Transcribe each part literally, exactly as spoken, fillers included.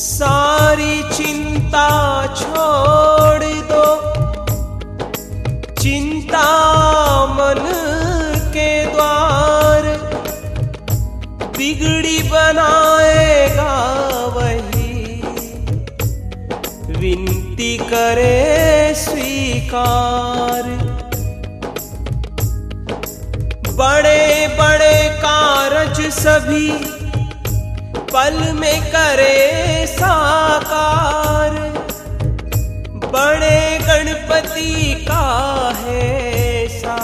सारी चिंता छोड़ दो, चिंता मन के द्वार बिगड़ी बनाएगा वही, विनती करे स्वीकार। बड़े बड़े कारज सभी पल में करे साकार, बड़े गणपति का है सा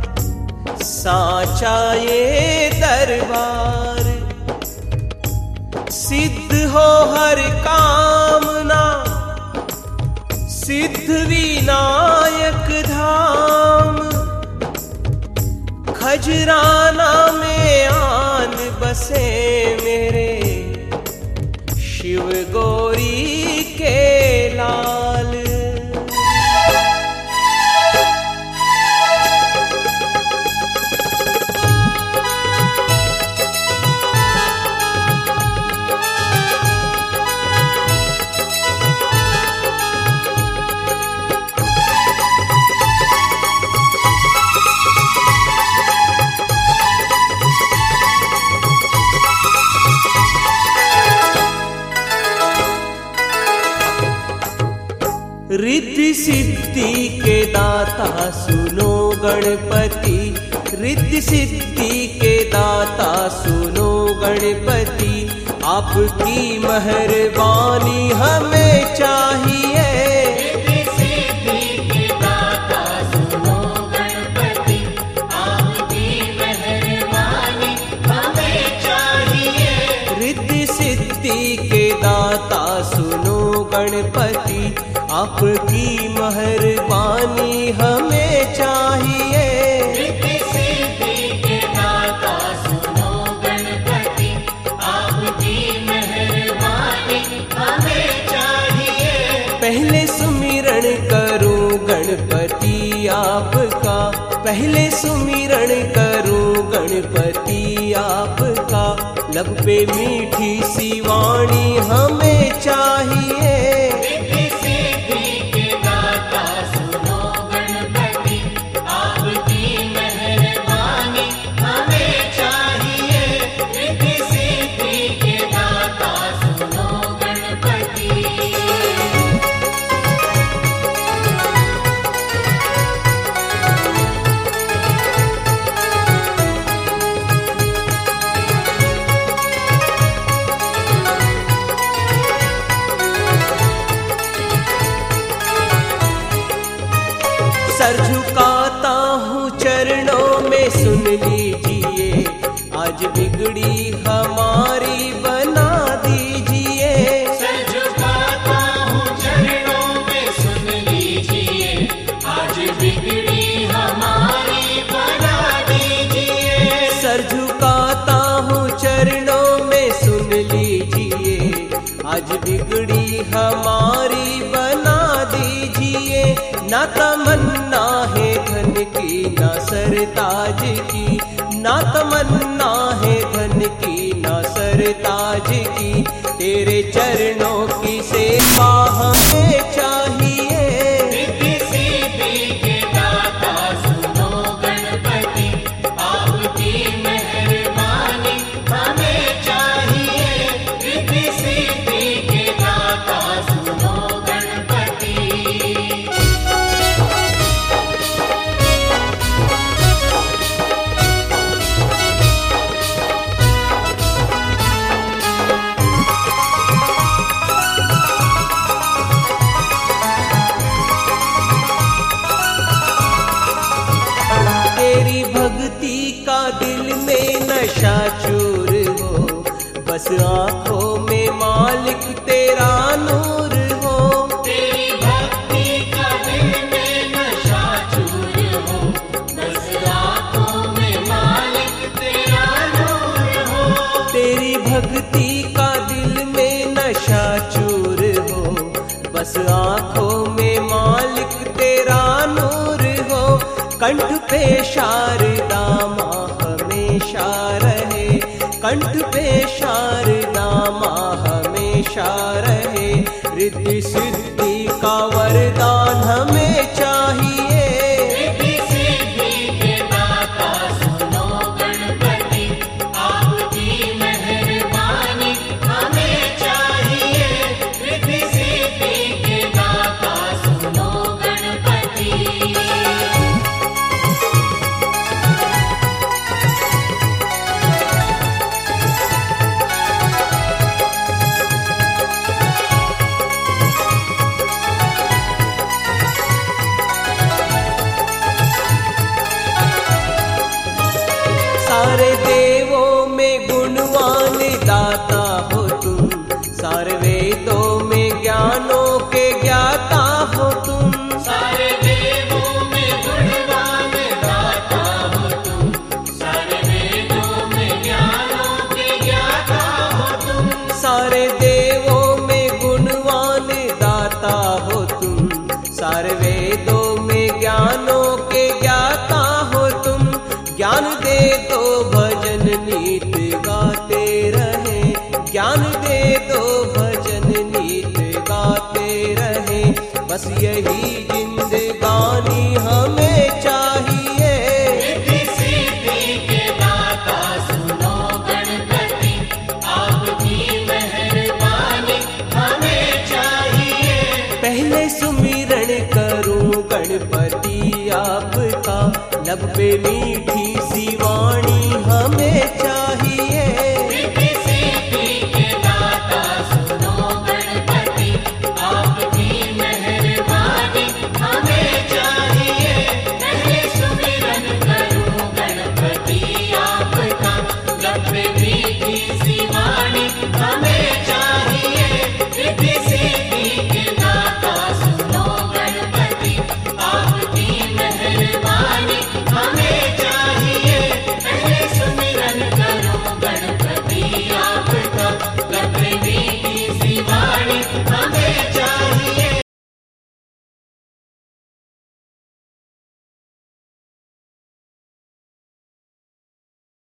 साचा ये दरबार। सिद्ध हो हर कामना सिद्ध विनायक धाम, खजराना में आन बसे मेरे शिव गौरी के लाल। रिद्धि सिद्धि के दाता सुनो गणपति, रिद्धि सिद्धि के दाता सुनो गणपति, आपकी मेहरबानी हमें चाहिए। रिद्धि सिद्धि के दाता सुनो गणपति, आपकी मेहरबानी हमें चाहिए। रिद्धि सिद्धि के दाता सुनो गणपति, आपकी मेहरबानी हमें चाहिए। रिद्धि सिद्धि के दाता सुनो गणपति, आपकी मेहरबानी हमें चाहिए। पहले सुमिरण करूं गणपति आपका, पहले सुमिरण करूं गणपति आपका, लब पे मीठी सी वाणी हमें चाहिए। सर झुकाता हूँ चरणों में सुन लीजिए, आज बिगड़ी हमारी बना दीजिए। सर झुकाता हूँ चरणों में सुन लीजिए, आज बिगड़ी हमारी बना दीजिए। सर झुकाता हूँ चरणों में सुन लीजिए, आज बिगड़ी हमारी बना दीजिए। ना तमन्ना है धन की ना सरताज की, ना तमन्ना है धन की ना सरताज की, तेरे चरणों की सेवा हमें चाहिए। रिद्धि सिद्धि के दाता सुनो गणपति, आपकी मेहरबानी हमें चाहिए। रिद्धि सिद्धि के दाता सुनो गणपति। तेरी भक्ति का दिल में नशा चूर हो, बस आंखों में मालिक तेरा नूर हो। तेरी भक्ति का दिल में नशा चूर हो, बस आँखों में मालिक तेरा नूर हो। तेरी भक्ति का दिल में नशा चूर हो, बस आंखों में मालिक तेरा नूर हो। कंठ पे शारदा माँ हमेशा रहे, कंठ पे शारदा माँ हमेशा रहे। रिद्धि सिद्धि का वरदान हमें चाहिए। रिद्धि सिद्धि के दाता सुनो गणपति, आपकी मेहरबानी हमें चाहिए। रिद्धि सिद्धि के दाता सुनो गणपति। सारे देवों में गुणवान दाता हो तुम, सारे वेदों में ज्ञानों के ज्ञाता हो तुम। सारे देवों में गुणवान दाता हो तुम, सारे वेदों में ज्ञानों के ज्ञाता हो तुम। सारे देवों में गुणवान दाता हो तुम, सारे वेदों में ज्ञानों के ज्ञाता हो तुम। ज्ञान दे दो भजन नीत गाते रहे, ज्ञान दे दो भजन नीत गाते रहे। बस यही जिंदगानी हमें चाहिए। रिद्धि सिद्धि के दाता सुनो गणपति, आपकी मेहरबानी हमें चाहिए। पहले सुमिरण करूं गणपति आपका, लब पे नी